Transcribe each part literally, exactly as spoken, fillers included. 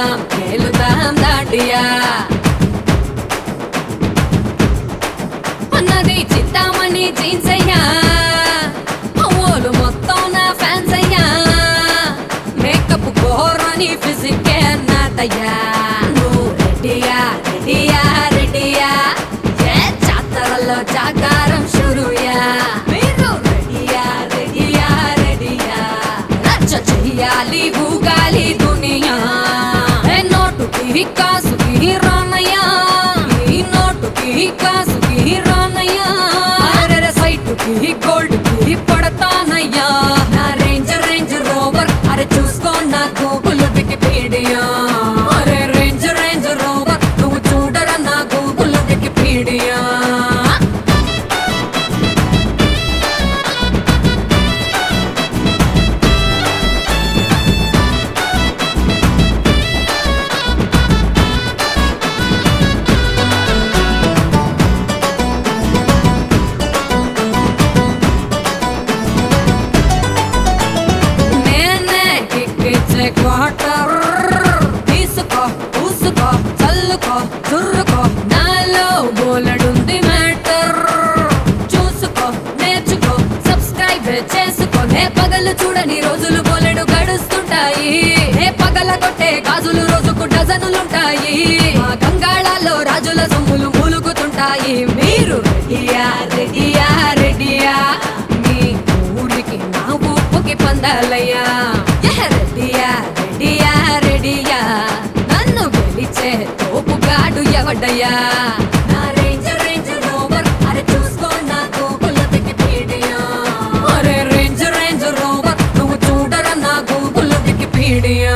ఆడదాం తేలుదాం దాటియా అన్నది చింతామణి జీన్స్ అయ్యా ఓలు మొత్తం నా ఫ్యాన్స్ అయ్యా మేకప్ కోరని ఫిజికే నాదయ్యా నువ్వు రెడీయా రెడీయా రెడీయా ఏ జాతరలో జాగారం షురుయా మీరు రెడీయా రెడీయా రెడీయా రచ్చ చెయ్యాలి ఊగాలి దునియా ఏ నోటుకి కాసుకి రానయ్యా ఈ నోటుకి కాసుకి రానయ్యా అరే సైటుకి గోల్డ్ కి పడతానయ్యా నా రేంజ్ రేంజ్ రోవర్ అరే చూసుకో నా గూగుల్ వికీపీడియా అరే రేంజ్ రేంజ్ రోవర్ నువ్వు చూడరా నా గూగుల్ వికీపీడియా నేనే కిక్కిచ్చే క్వార్టర్ తీసుకో పూసుకో చల్లుకో చుర్రుకో నాలో బోలెడుంది మ్యాటర్ చూసుకో నేర్చుకో సబ్స్క్రైబ్ చేసుకో నే పగలు చూడని రోజులు బోలెడు గడుస్తుంటాయి నే పగల కొట్టే గాజులు రోజుకు డజనులుంటాయి మా గంగాళాల్లో రాజుల సొమ్ములు మూలుగుతుంటాయి మీరు రెడీయా రెడీయా రెడీయా మీ ఊరికి నా ఊపుకి పందాలయ్యా యహ రెడీయా రెడీయా రెడీయా నన్ను గెలిచే తోపుగాడు ఎవడయ్యా నా రేంజ్ రేంజ్ రోవర్ అరే చూసుకో నా గూగుల్ వికీపీడియా అరే రేంజ్ రేంజ్ రోవర్ నువ్వు చూడరా నా Google Wikipedia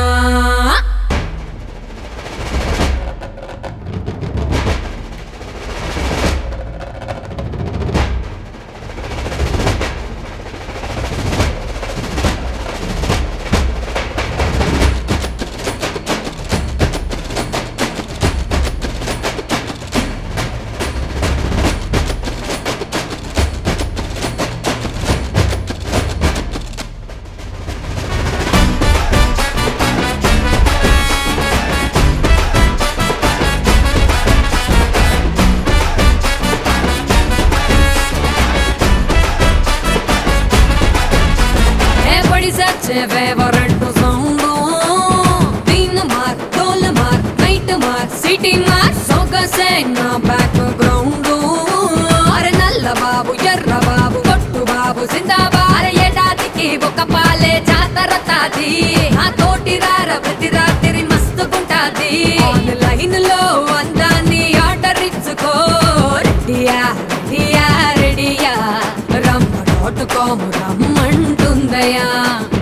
Sacce favorite sound Din mar, dol mar, night mar, city mar Soga se na background Are nalla babu, yerra babu, kottu babu, zindaba Are yedadiki oka pale jatara tadi Na toti rara prati ratri mastu guntadi Online lo andani order ichuko Readya, readya, readya ram dot com ramantundaya